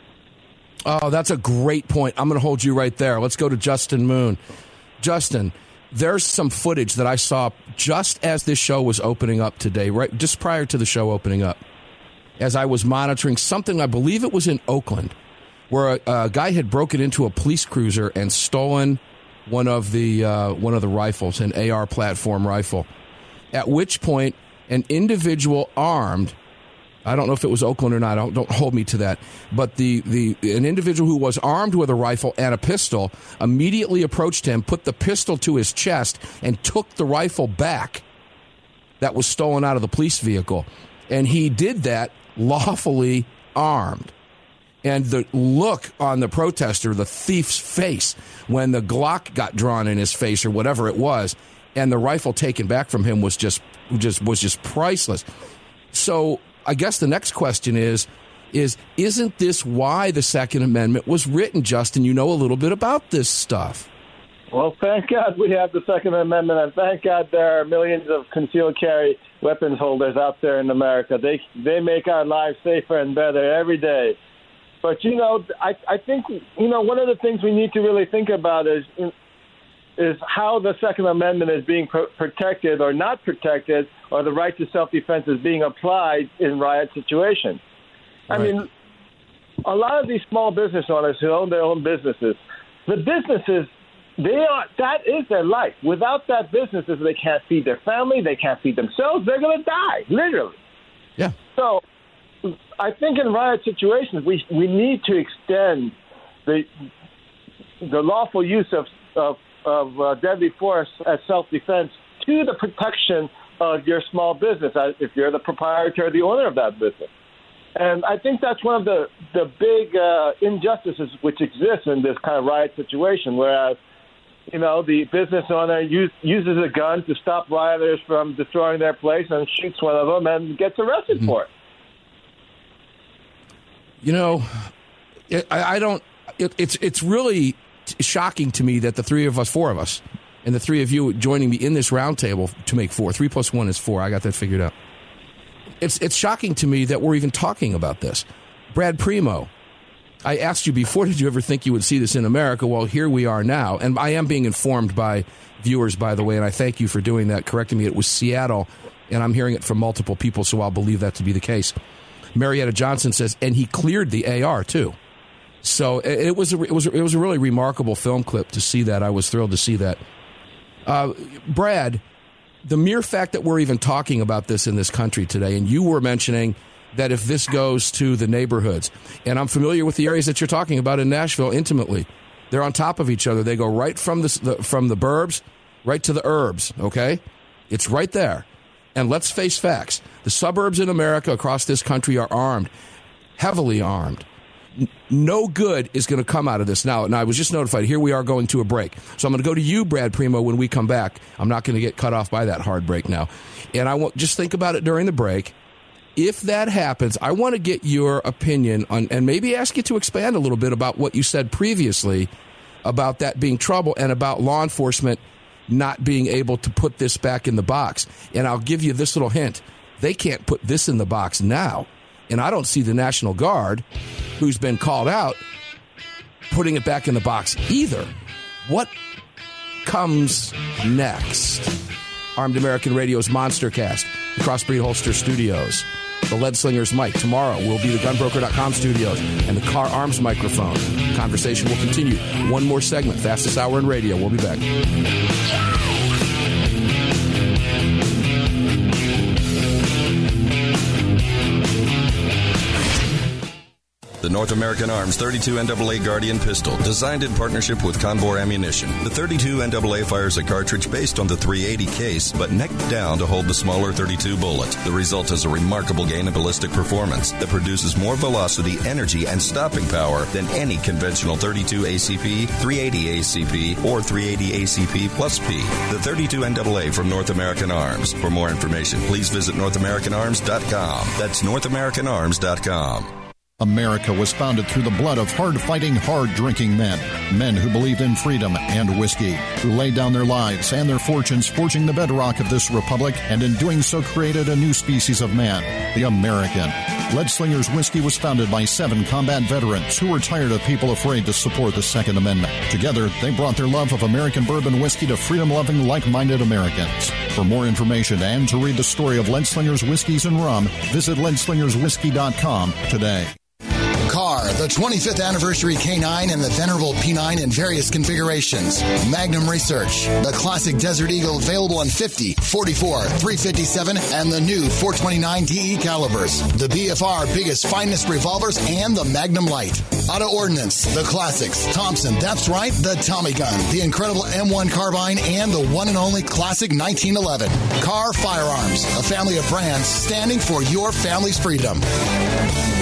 Oh, that's a great point. I'm going to hold you right there. Let's go to Justin Moon. Justin, there's some footage that I saw just as this show was opening up today, right just prior to the show opening up, as I was monitoring something, I believe it was in Oakland, where a, a guy had broken into a police cruiser and stolen one of the uh, one of the rifles, an A R platform rifle, at which point an individual armed, I don't know if it was Oakland or not, don't, don't hold me to that, but the, the an individual who was armed with a rifle and a pistol immediately approached him, put the pistol to his chest, and took the rifle back that was stolen out of the police vehicle. And he did that lawfully armed. And the look on the protester, the thief's face, when the Glock got drawn in his face or whatever it was, and the rifle taken back from him was just just was just priceless. So I guess the next question is, is isn't this why the Second Amendment was written, Justin? You know a little bit about this stuff. Well, thank God we have the Second Amendment, and thank God there are millions of concealed carry weapons holders out there in America. They they make our lives safer and better every day. But, you know, I, I think, you know, one of the things we need to really think about is is how the Second Amendment is being pro- protected or not protected, or the right to self-defense is being applied in riot situations. I Right. mean, a lot of these small business owners who own their own businesses, the businesses, they are that is their life. Without that businesses, they can't feed their family, they can't feed themselves, they're going to die, literally. Yeah. So I think in riot situations, we we need to extend the the lawful use of of, of uh, deadly force as self-defense to the protection of your small business, if you're the proprietor or the owner of that business. And I think that's one of the, the big uh, injustices which exists in this kind of riot situation, whereas, you know, the business owner use, uses a gun to stop rioters from destroying their place and shoots one of them and gets arrested mm-hmm. for it. You know, it, I, I don't. It, it's it's really shocking to me that the three of us, four of us, and the three of you joining me in this roundtable to make four. Three plus one is four. I got that figured out. It's it's shocking to me that we're even talking about this. Brad Primo, I asked you before, did you ever think you would see this in America? Well, here we are now. And I am being informed by viewers, by the way, and I thank you for doing that, correcting me. It was Seattle, and I'm hearing it from multiple people, so I'll believe that to be the case. Marietta Johnson says, and he cleared the A R, too. So it was a, it was, it was a really remarkable film clip to see that. I was thrilled to see that. Uh, Brad, the mere fact that we're even talking about this in this country today, and you were mentioning that if this goes to the neighborhoods, and I'm familiar with the areas that you're talking about in Nashville intimately, they're on top of each other. They go right from the, the from the burbs right to the urbs, okay? It's right there. And let's face facts. The suburbs in America across this country are armed, heavily armed. No good is going to come out of this now. And I was just notified, here we are going to a break. So I'm going to go to you, Brad Primo, when we come back. I'm not going to get cut off by that hard break now. And I want just think about it during the break. If that happens, I want to get your opinion on, and maybe ask you to expand a little bit about what you said previously about that being trouble and about law enforcement not being able to put this back in the box. And I'll give you this little hint. They can't put this in the box now. And I don't see the National Guard, who's been called out, putting it back in the box either. What comes next? Armed American Radio's Monster Cast, the Crossbreed Holster Studios, the Lead Slingers mic. Tomorrow will be the gun broker dot com studios and the Car Arms microphone. Conversation will continue. One more segment, fastest hour in radio. We'll be back. The North American Arms thirty-two N double A Guardian pistol, designed in partnership with Conbor Ammunition. The thirty-two N double A fires a cartridge based on the three eighty case, but neck down to hold the smaller thirty-two bullet. The result is a remarkable gain in ballistic performance that produces more velocity, energy, and stopping power than any conventional thirty-two A C P, three eighty A C P, or three eighty A C P plus P. The thirty-two N double A from North American Arms. For more information, please visit north american arms dot com. That's north american arms dot com. America was founded through the blood of hard-fighting, hard-drinking men. Men who believed in freedom and whiskey, who laid down their lives and their fortunes forging the bedrock of this republic, and in doing so created a new species of man, the American. Lead Slingers Whiskey was founded by seven combat veterans who were tired of people afraid to support the Second Amendment. Together, they brought their love of American bourbon whiskey to freedom-loving, like-minded Americans. For more information and to read the story of Lead Slingers Whiskeys and Rum, visit lead slingers whiskey dot com today. Car, the twenty-fifth anniversary K nine and the venerable P nine in various configurations. Magnum Research, the classic Desert Eagle available in fifty, forty-four, three fifty-seven, and the new four twenty-nine D E calibers. The B F R biggest, finest revolvers and the Magnum Light. Auto Ordnance, the classics. Thompson, that's right, the Tommy gun, the incredible M one carbine, and the one and only classic nineteen eleven. Car Firearms, a family of brands standing for your family's freedom.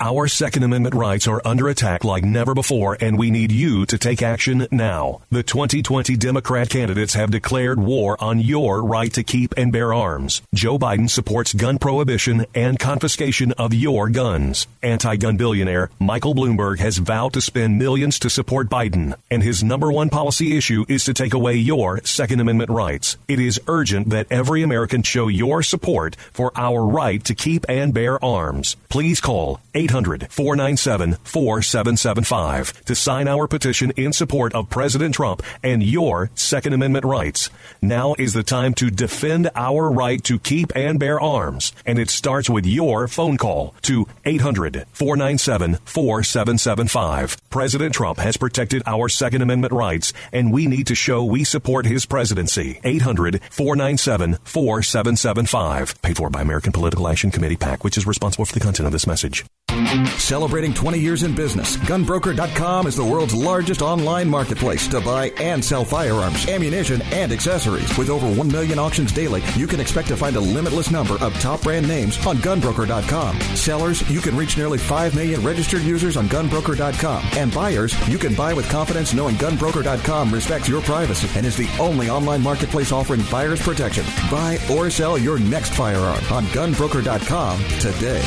Our Second Amendment rights are under attack like never before, and we need you to take action now. The twenty twenty Democrat candidates have declared war on your right to keep and bear arms. Joe Biden supports gun prohibition and confiscation of your guns. Anti-gun billionaire Michael Bloomberg has vowed to spend millions to support Biden, and his number one policy issue is to take away your Second Amendment rights. It is urgent that every American show your support for our right to keep and bear arms. Please call eight hundred, four nine seven, four seven seven five to sign our petition in support of President Trump and your Second Amendment rights. Now is the time to defend our right to keep and bear arms, and it starts with your phone call to eight hundred, four nine seven, four seven seven five. President Trump has protected our Second Amendment rights, and we need to show we support his presidency. eight hundred, four nine seven, four seven seven five. Paid for by American Political Action Committee PAC, which is responsible for the content of this message. Celebrating twenty years in business, gun broker dot com is the world's largest online marketplace to buy and sell firearms, ammunition, and accessories. With over one million auctions daily, you can expect to find a limitless number of top brand names on gun broker dot com. Sellers, you can reach nearly five million registered users on gun broker dot com. And buyers, you can buy with confidence knowing gun broker dot com respects your privacy and is the only online marketplace offering buyers protection. Buy or sell your next firearm on gun broker dot com today.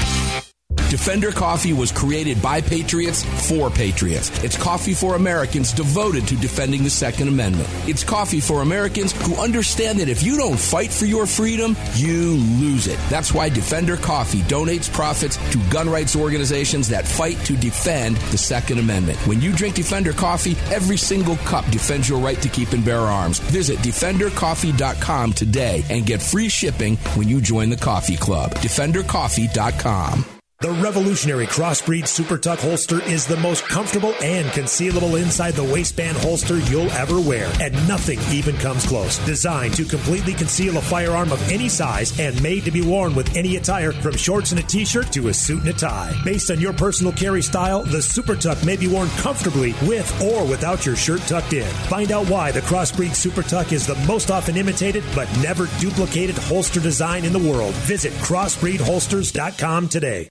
Defender Coffee was created by Patriots for Patriots. It's coffee for Americans devoted to defending the Second Amendment. It's coffee for Americans who understand that if you don't fight for your freedom, you lose it. That's why Defender Coffee donates profits to gun rights organizations that fight to defend the Second Amendment. When you drink Defender Coffee, every single cup defends your right to keep and bear arms. Visit defender coffee dot com today and get free shipping when you join the coffee club. defender coffee dot com. The revolutionary Crossbreed Super Tuck holster is the most comfortable and concealable inside the waistband holster you'll ever wear, and nothing even comes close. Designed to completely conceal a firearm of any size and made to be worn with any attire, from shorts and a t-shirt to a suit and a tie. Based on your personal carry style, the Super Tuck may be worn comfortably with or without your shirt tucked in. Find out why the Crossbreed Super Tuck is the most often imitated but never duplicated holster design in the world. Visit crossbreed holsters dot com today.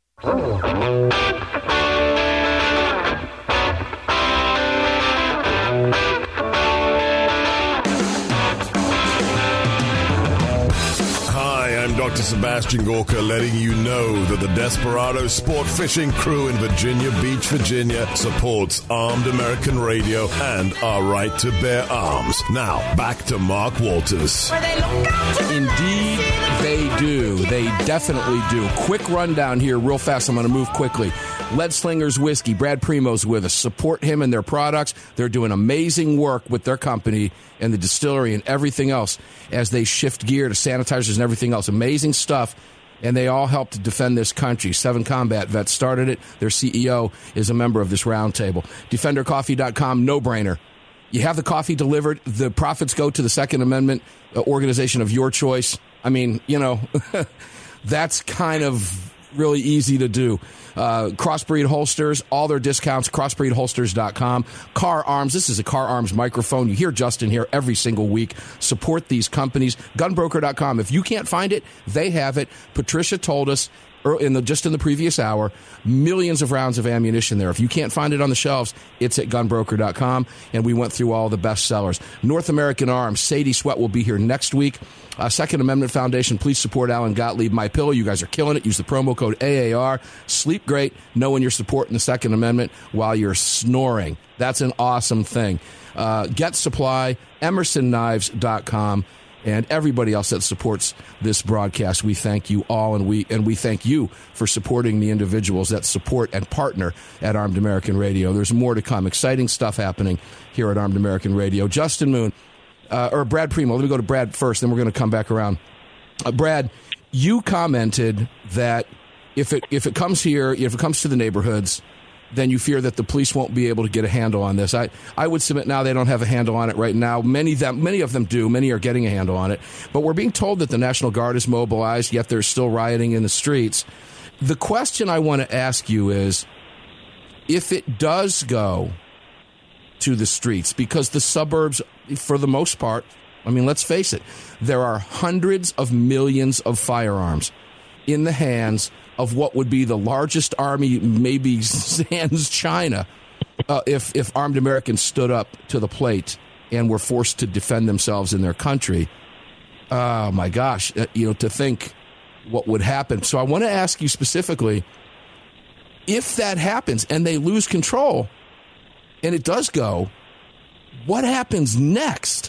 Hi, I'm Doctor Sebastian Gorka, letting you know that the Desperado Sport Fishing Crew in Virginia Beach, Virginia supports Armed American Radio and our right to bear arms. Now, back to Mark Walters. Indeed, they do. They definitely do. Quick rundown here, real fast. I'm going to move quickly. Lead Slingers Whiskey, Brad Primo's with us. Support him and their products. They're doing amazing work with their company and the distillery and everything else as they shift gear to sanitizers and everything else. Amazing stuff. And they all help to defend this country. Seven Combat Vets started it. Their C E O is a member of this roundtable. defender coffee dot com, no-brainer. You have the coffee delivered. The profits go to the Second Amendment uh, organization of your choice. I mean, you know, that's kind of really easy to do. Uh, Crossbreed Holsters, all their discounts, crossbreed holsters dot com. Car Arms, this is a Car Arms microphone. You hear Justin here every single week. Support these companies. gun broker dot com. If you can't find it, they have it. Patricia told us in the, just in the previous hour, millions of rounds of ammunition there. If you can't find it on the shelves, it's at gun broker dot com, and we went through all the best sellers. North American Arms, Sadie Sweat will be here next week. Uh, Second Amendment Foundation, please support Alan Gottlieb. My Pillow, you guys are killing it. Use the promo code A A R. Sleep great, knowing you're supporting the Second Amendment while you're snoring. That's an awesome thing. Uh, Get Supply, emerson knives dot com. And everybody else that supports this broadcast, we thank you all, and we and we thank you for supporting the individuals that support and partner at Armed American Radio. There's more to come. Exciting stuff happening here at Armed American Radio. Justin Moon, uh, or Brad Primo. Let me go to Brad first, then we're going to come back around. Uh, Brad, you commented that if it if it comes here, if it comes to the neighborhoods, then you fear that the police won't be able to get a handle on this. I, I would submit now they don't have a handle on it right now. Many of them, many of them do. Many are getting a handle on it. But we're being told that the National Guard is mobilized, yet they're still rioting in the streets. The question I want to ask you is, if it does go to the streets, because the suburbs, for the most part, I mean, let's face it, there are hundreds of millions of firearms in the hands of what would be the largest army, maybe sans China, uh, if if armed Americans stood up to the plate and were forced to defend themselves in their country. Oh my gosh, uh, you know, to think what would happen. So I want to ask you specifically, if that happens and they lose control, and it does go, what happens next?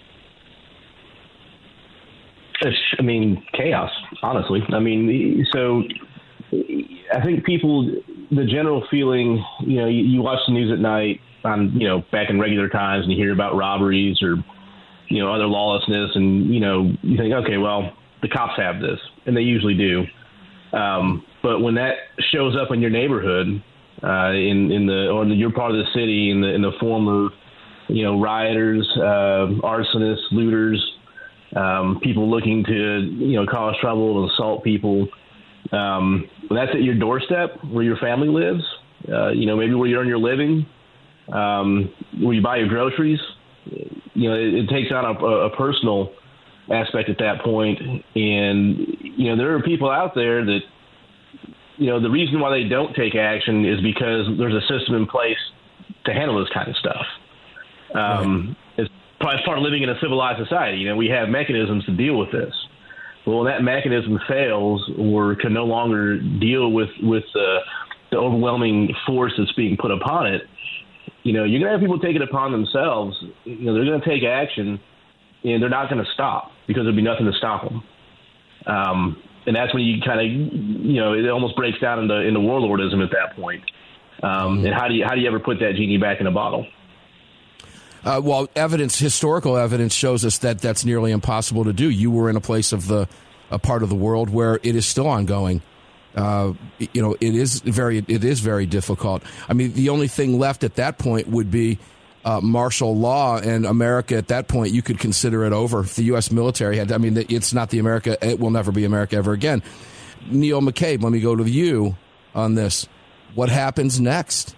I mean, chaos, honestly. I mean, so I think people, the general feeling, you know, you, you watch the news at night on, you know, back in regular times, and you hear about robberies or, you know, other lawlessness, and, you know, you think, okay, well, the cops have this, and they usually do. Um, but when that shows up in your neighborhood, uh, in, in the, or in the, your part of the city, in the, in the form of, you know, rioters, uh, arsonists, looters, um, people looking to, you know, cause trouble and assault people. Um, when that's at your doorstep where your family lives, uh, you know, maybe where you earn your living, um, where you buy your groceries, you know, it, it takes on a, a personal aspect at that point. And, you know, there are people out there that, you know, the reason why they don't take action is because there's a system in place to handle this kind of stuff. Um, right. It's probably part of living in a civilized society. You know, we have mechanisms to deal with this. Well, when that mechanism fails or can no longer deal with, with uh, the overwhelming force that's being put upon it, you know, you're going to have people take it upon themselves. You know, they're going to take action, and they're not going to stop because there'll be nothing to stop them. Um, and that's when you kind of, you know, it almost breaks down into, into warlordism at that point. Um, and how do you how do you ever put that genie back in a bottle? Uh, well, evidence, historical evidence shows us that that's nearly impossible to do. You were in a place of the, a part of the world where it is still ongoing. Uh, you know, it is very, it is very difficult. I mean, the only thing left at that point would be uh, martial law, and America at that point, you could consider it over. If the U S military had, I mean, it's not the America, it will never be America ever again. Neil McCabe, let me go to you on this. What happens next?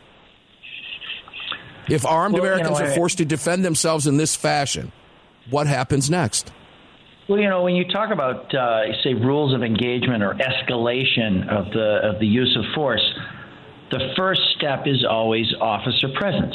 If armed well, Americans you know, are forced to defend themselves in this fashion, what happens next? Well, you know, when you talk about, uh, say, rules of engagement or escalation of the of the use of force, the first step is always officer presence.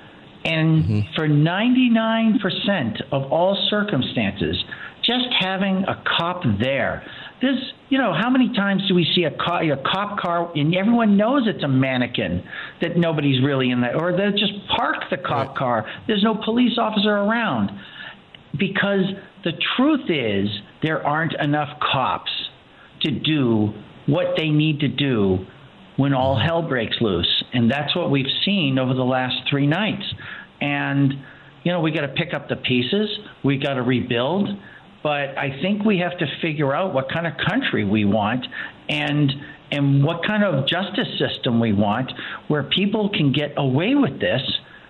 And mm-hmm. for ninety-nine percent of all circumstances, just having a cop there, there's, you know, how many times do we see a cop, a cop car, and everyone knows it's a mannequin, that nobody's really in that, or they'll just park the cop right. car. There's no police officer around. Because the truth is there aren't enough cops to do what they need to do when all hell breaks loose. And that's what we've seen over the last three nights. And, you know, we got to pick up the pieces. We got to rebuild. But I think we have to figure out what kind of country we want and and what kind of justice system we want where people can get away with this.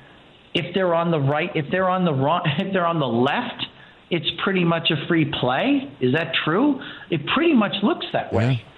If they're on the right, if they're on the wrong, if they're on the left, it's pretty much a free play. Is that true? It pretty much looks that way. Yeah.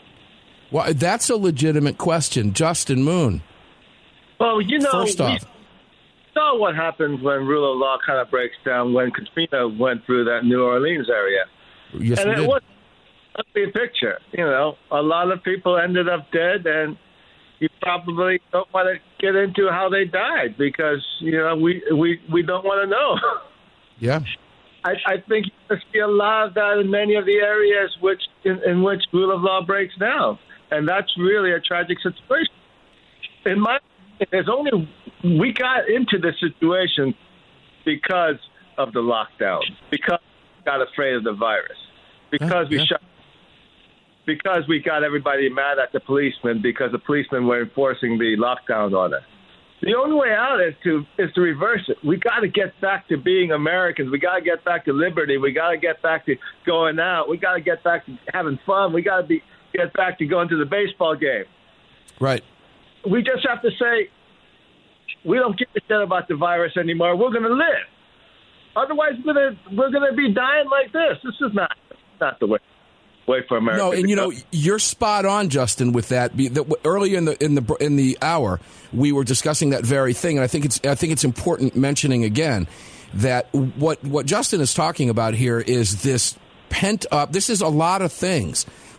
Well, that's a legitimate question. Justin Moon. Well, you know, First off, we saw what happens when rule of law kind of breaks down when Katrina went through that New Orleans area. Yes, and we it did. was a ugly picture. You know, a lot of people ended up dead, and you probably don't want to get into how they died because, you know, we we, we don't want to know. Yeah. I, I think you see a lot of that in many of the areas which in, in which rule of law breaks down. And that's really a tragic situation. In my opinion, there's only we got into this situation because of the lockdown, because we got afraid of the virus, because we yeah. shut because we got everybody mad at the policemen because the policemen were enforcing the lockdown on us. The only way out is to is to reverse it. We got to get back to being Americans. We got to get back to liberty. We got to get back to going out. We got to get back to having fun. We got to be get back to going to the baseball game. Right. We just have to say we don't give a shit about the virus anymore. We're going to live. Otherwise, we're going to we're going to be dying like this. This is not not the way. Wait for America. No, and you know you're spot on, Justin, with that. Earlier in the in the in the hour, we were discussing that very thing, and I think it's I think it's important mentioning again that what what Justin is talking about here is this pent up. This is a lot of things.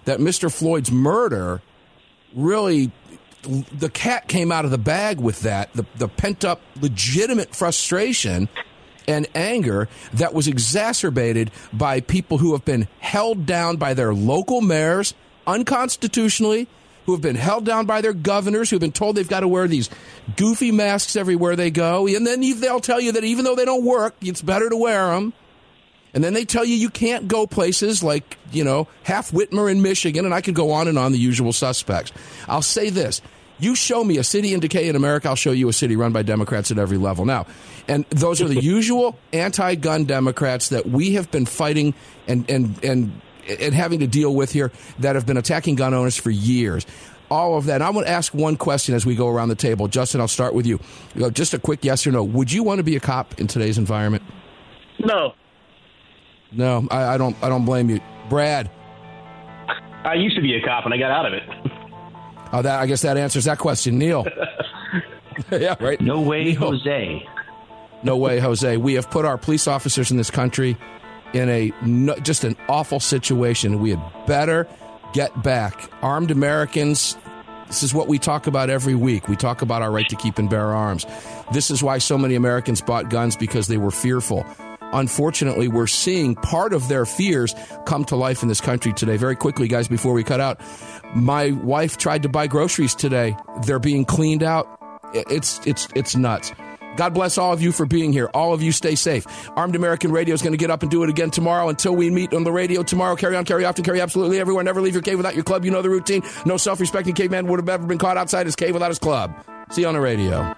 that Mister Floyd's murder really, the cat came out of the bag with that, the, the pent-up legitimate frustration and anger that was exacerbated by people who have been held down by their local mayors unconstitutionally, who have been held down by their governors, who have been told they've got to wear these goofy masks everywhere they go. And then they'll tell you that even though they don't work, it's better to wear them. And then they tell you you can't go places like, you know, Half Whitmer in Michigan, and I could go on and on, the usual suspects. I'll say this. You show me a city in decay in America, I'll show you a city run by Democrats at every level. Now, and those are the usual anti-gun Democrats that we have been fighting and, and, and, and having to deal with here that have been attacking gun owners for years. All of that. And I want to ask one question as we go around the table. Justin, I'll start with you. Just a quick yes or no. Would you want to be a cop in today's environment? No. No, I, I don't I don't blame you. Brad? I used to be a cop, and I got out of it. Oh, that I guess that answers that question. Neil? Yeah, right. No way, Neil. Jose. No way, Jose. We have put our police officers in this country in a no, just an awful situation. We had better get back. Armed Americans, this is what we talk about every week. We talk about our right to keep and bear arms. This is why so many Americans bought guns, because they were fearful. Unfortunately, we're seeing part of their fears come to life in this country today. Very quickly, guys, before we cut out, my wife tried to buy groceries today. They're being cleaned out. It's it's it's nuts. God bless all of you for being here. All of you stay safe. Armed American Radio is going to get up and do it again tomorrow. Until we meet on the radio tomorrow, carry on, carry often, carry absolutely everywhere. Never leave your cave without your club. You know the routine. No self-respecting caveman would have ever been caught outside his cave without his club. See you on the radio.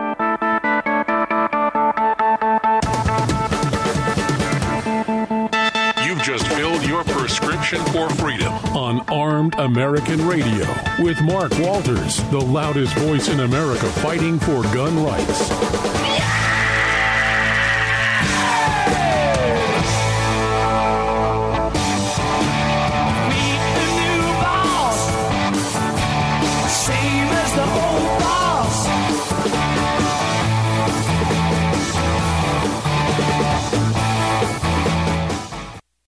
You've just filled your prescription for freedom on Armed American Radio with Mark Walters, the loudest voice in America fighting for gun rights.